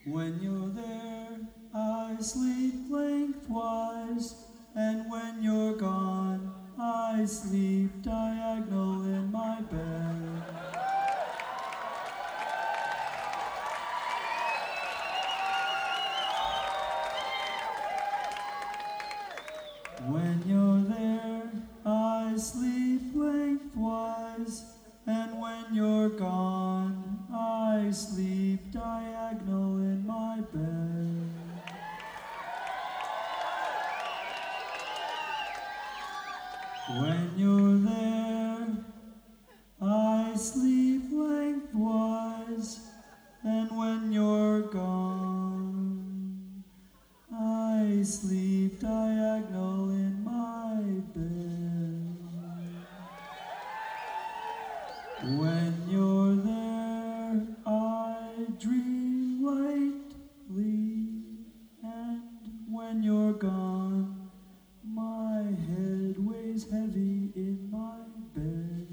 When you're there, I sleep lengthwise, and when you're gone, I sleep diagonal in my bed. When you're there, I sleep lengthwise, and when you're gone, I sleep diagonal in my bed. When you're there, I sleep lengthwise, and when you're gone, I sleep diagonal in my bed. When you're there, I dream lightly, and when you're gone, my head weighs heavy in my bed.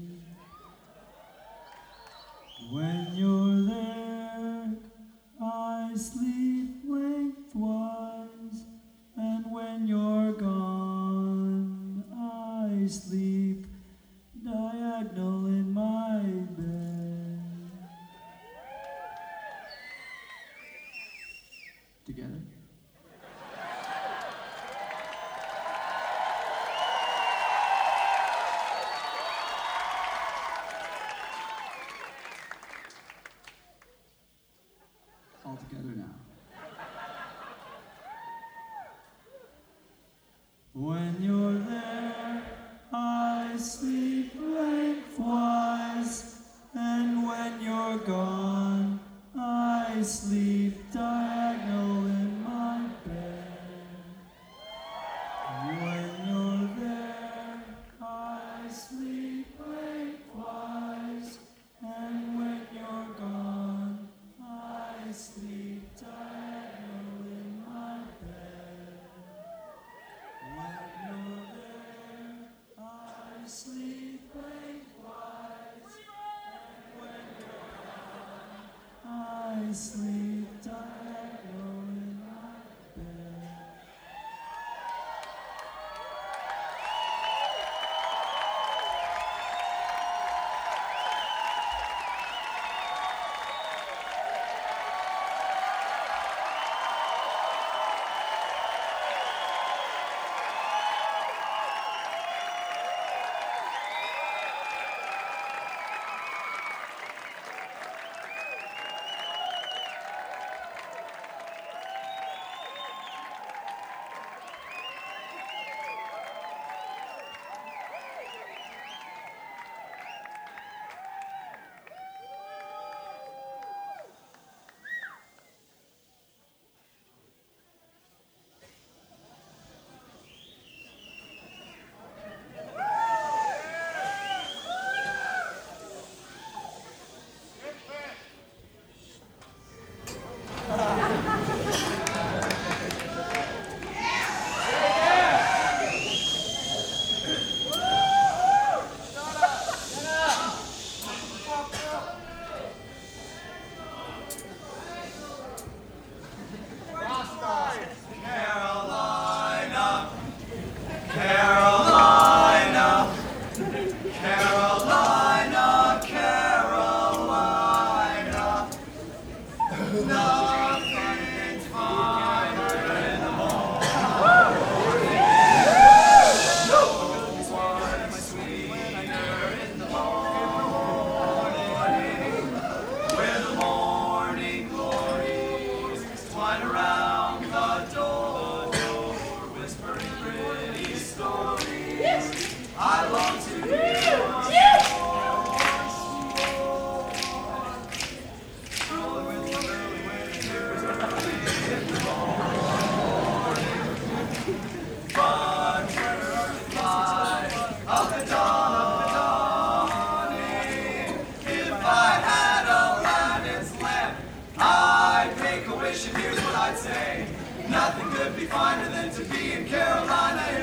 When you're there, I sleep lengthwise, and when you're gone, I sleep diagonal in my bed. Together? All together now. When you're there, I sleep lengthwise, and when you're gone, I sleep diagonal in my bed. When you're there, I sleep lengthwise, and when you're gone, I sleep diagonal in my bed. When you're there, I sleep lengthwise, and when you're gone, I sleep diagonal in my bed. Nothing could be finer than to be in Carolina.